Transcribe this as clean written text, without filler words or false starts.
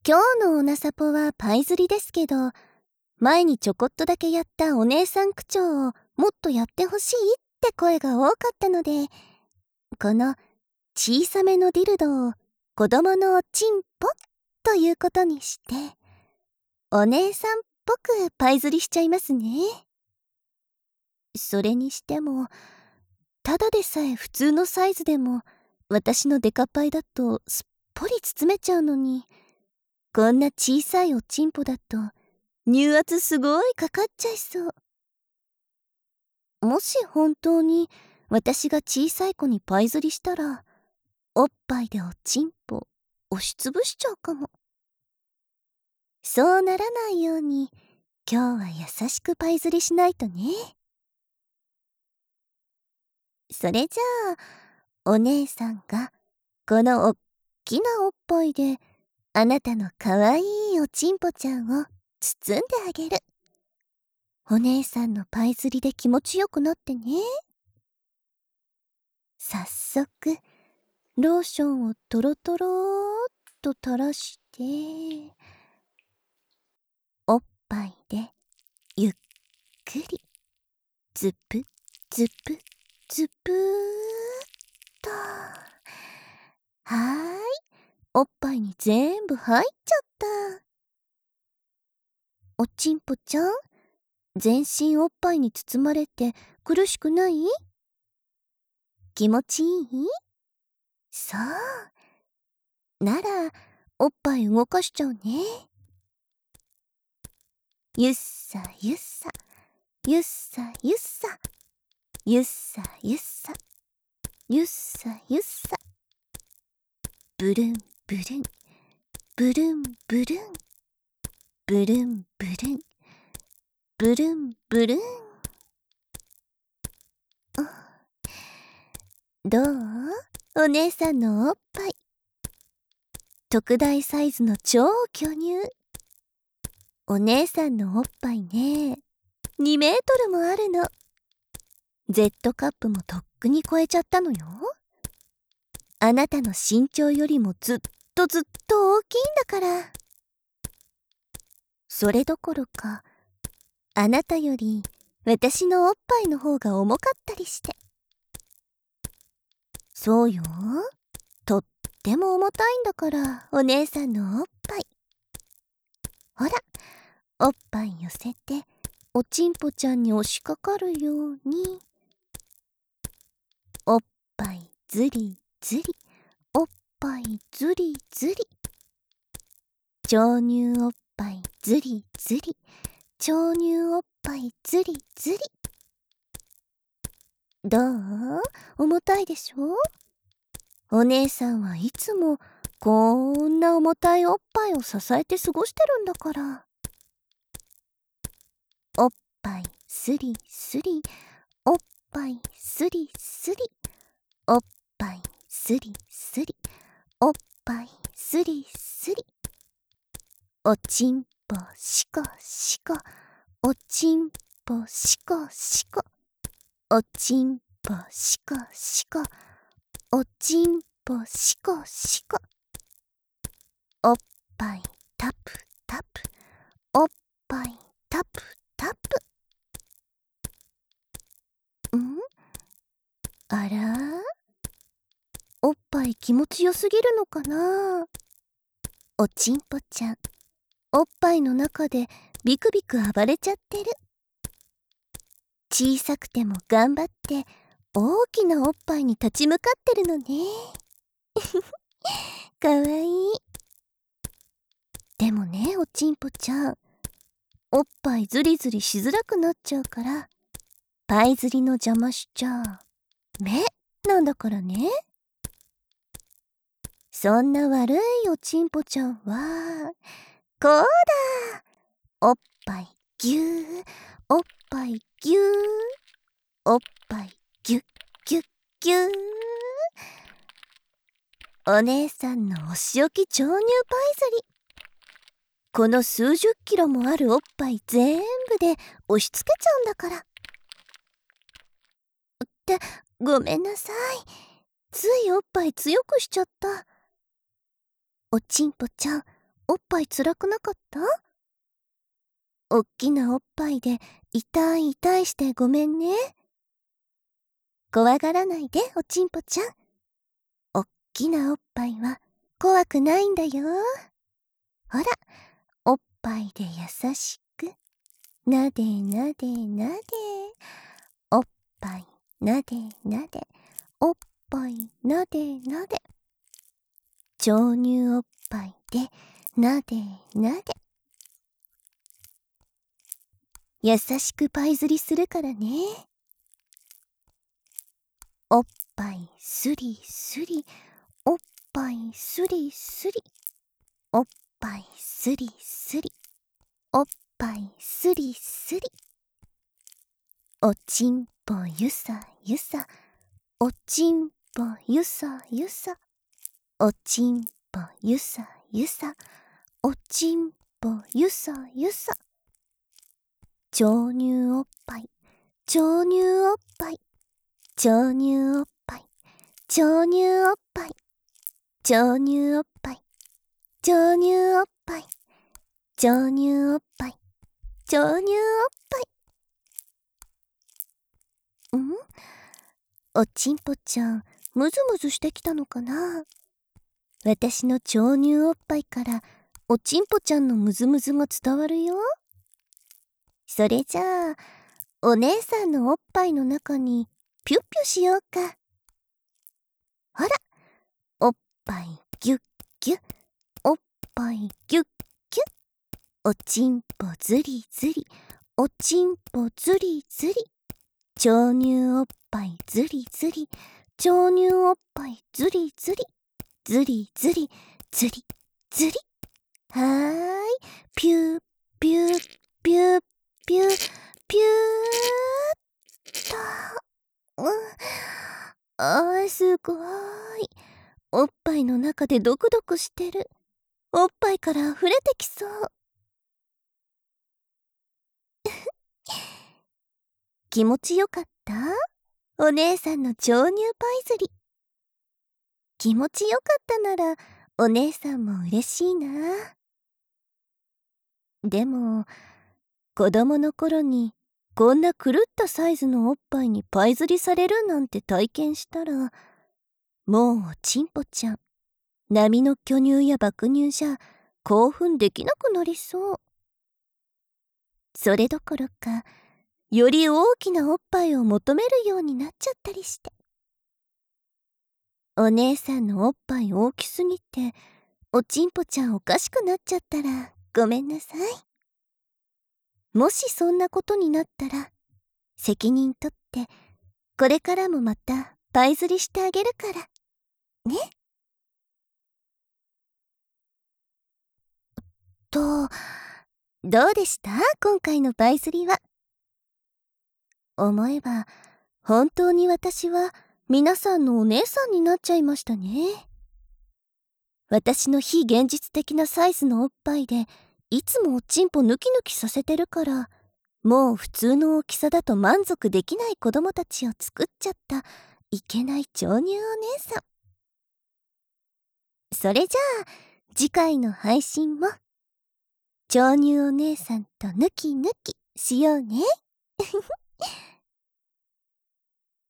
今日のおなさぽはパイ釣りですけど、前にちょこっとだけやったお姉さん口調をもっとやってほしいって声が多かったので、この小さめのディルドを子供のおちんぽということにして、お姉さんっぽくパイ釣りしちゃいますね。それにしても、ただでさえ普通のサイズでも私のデカパイだとすっぽり包めちゃうのに、こんな小さいおちんぽだと乳圧すごいかかっちゃいそう。もし本当に私が小さい子にパイ釣りしたら、おっぱいでおちんぽ押しつぶしちゃうかも。そうならないように今日は優しくパイ釣りしないとね。それじゃあお姉さんがこのおっきなおっぱいであなたのかわいいおちんぽちゃんを包んであげる。お姉さんのパイ釣りで気持ちよくなってね。早速ローションをトロトローっと垂らして、おっぱいでゆっくりズプズプズプーっと。はーい、おっぱいに全部入っちゃった。おちんぽちゃん、全身おっぱいに包まれて苦しくない？気持ちいい？そうならおっぱい動かしちゃうね。ゆっさゆっさゆっさゆっさゆっさゆっさゆっさゆっさ、ブルンブルンブルンブルンブルンブルンブルンブルン。どう？お姉さんのおっぱい特大サイズの超巨乳。お姉さんのおっぱいね、2メートルもあるの。Z カップもとっくに超えちゃったのよ。あなたの身長よりもずっとずっと大きいんだから。それどころか、あなたより私のおっぱいの方が重かったりして。そうよ、とっても重たいんだから、お姉さんのおっぱい。ほら、おっぱい寄せておちんぽちゃんに押しかかるように、おっぱいずりずり、おっぱいずりずり、超乳おっぱいずりずり、超乳おっぱいずりずり。どう？重たいでしょ？お姉さんはいつもこんな重たいおっぱいを支えて過ごしてるんだから。おっぱいすりすり、おっぱいすりすり、おっぱいすりすり、おっぱいすりすり、おちんぽしこしこ、おちんぽしこしこ、おちんぽしこしこ、おちんぽしこしこ、おっぱいタプタプ、おっぱいタプタプ。あら？おっぱい気持ちよすぎるのかな？おちんぽちゃん、おっぱいの中でビクビク暴れちゃってる。小さくても頑張って大きなおっぱいに立ち向かってるのね。かわいい。でもね、おちんぽちゃん、おっぱいズリズリしづらくなっちゃうから、パイ釣りの邪魔しちゃ目なんだからね。そんな悪いおちんぽちゃんはこうだ。おっぱいぎゅー、おっぱいぎゅー、おっぱいぎゅっぎゅっぎゅー。お姉さんのお仕置き超乳パイ釣り。この数十キロもあるおっぱい全部で押し付けちゃうんだから。ってごめんなさい、ついおっぱい強くしちゃった。おちんぽちゃん、 おっぱいつらくなかった？おっきなおっぱいで痛い痛いしてごめんね。怖がらないで、おちんぽちゃん。おっきなおっぱいは怖くないんだよ。ほら、おっぱいで優しく、なでなでなで。おっぱいなでなで。おっぱいなでなで。調乳おっぱいでなでなで。優しくパイ釣りするからね。おっぱいすりすり。おっぱいすりすり。おっぱいすりすり。おっぱいすりすり。おちんぽゆさゆさ。おちんぽゆさゆさ。おちんぽゆさゆさ。おちんぽゆさゆさ。調乳おっぱい、調乳おっぱい、調乳おっぱい、調乳おっぱい、調乳おっぱい、調乳おっぱい、調乳おっぱい、調乳おっぱい。おちんぽちゃん、ムズムズしてきたのかな？私の調乳おっぱいからおちんぽちゃんのムズムズが伝わるよ。それじゃあ、お姉さんのおっぱいの中にピュッピュしようか。ほら、おっぱいギュッギュッ、おっぱいギュッギュッ、おちんぽずりずり、おちんぽずりずり、調乳おっぱいずりずり、調乳おっぱいずりずり、ずりずり、ずりずり。はーい、ピューピューピューピューピューっと。すごーい。おっぱいの中でドクドクしてる。おっぱいから溢れてきそう。気持ちよかった？お姉さんの調乳パイ釣り。気持ちよかったならお姉さんも嬉しいな。でも子供の頃にこんな狂ったサイズのおっぱいにパイ釣りされるなんて体験したら、もうおちんぽちゃん波の巨乳や爆乳じゃ興奮できなくなりそう。それどころかより大きなおっぱいを求めるようになっちゃったりして。お姉さんのおっぱい大きすぎておちんぽちゃんおかしくなっちゃったらごめんなさい。もしそんなことになったら責任取ってこれからもまたパイ釣りしてあげるからね。と、どうでした今回のパイ釣りは。思えば本当に私は皆さんのお姉さんになっちゃいましたね。私の非現実的なサイズのおっぱいでいつもおちんぽヌキヌキさせてるから、もう普通の大きさだと満足できない子供たちを作っちゃったいけない調乳お姉さん。それじゃあ次回の配信も調乳お姉さんとヌキヌキしようね。